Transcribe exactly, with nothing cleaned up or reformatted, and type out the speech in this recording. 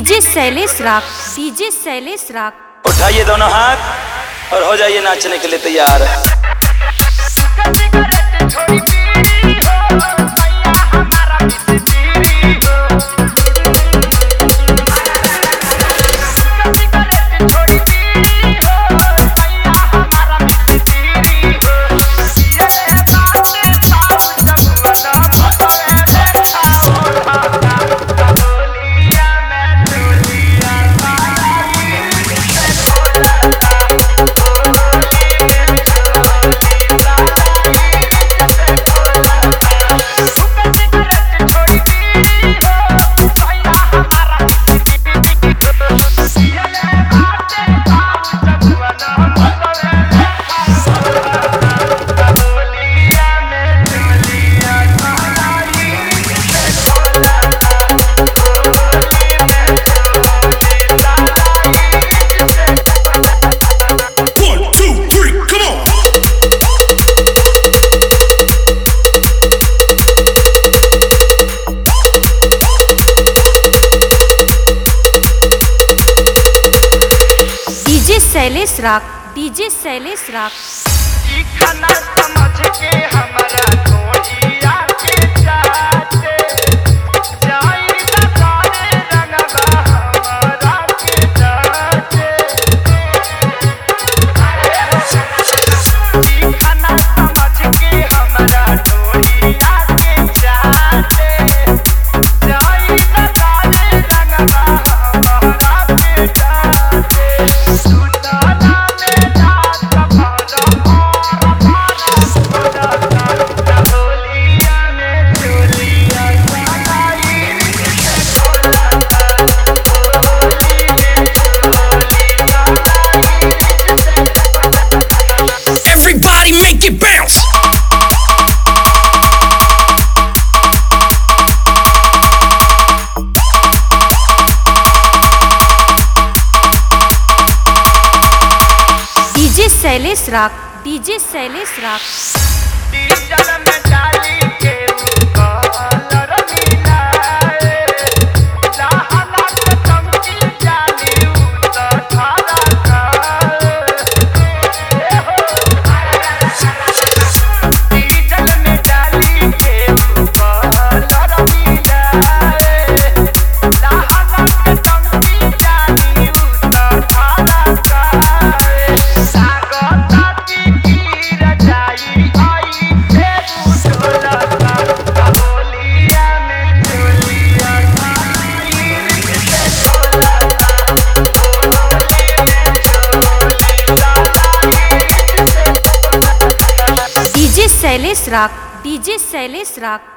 DJ Shailesh Raag DJ Shailesh राग। उठाइए दोनों हाथ और हो जाइए नाचने के लिए तैयार। डीजे शैलेश राग डीजे शैलेश राग। खाना समझ के हमारा कोइया के चाचे जाई लगारे रंगवा हमारा के चाचे। खाना समझ के हमारा कोइया के चाचे जाई लगारे रंगवा हमारा के चाचे। Everybody make it bounce. DJ Shailesh Raag DJ Shailesh राग। डीजल में डाली के कलर मिलाए लहला के चमकी जाली उत थारा का। डीजल में डाली के कलर मिलाए लहला के चमकी जाली उत थारा का। डीजे शैलेश राग डीजे शैलेश राग।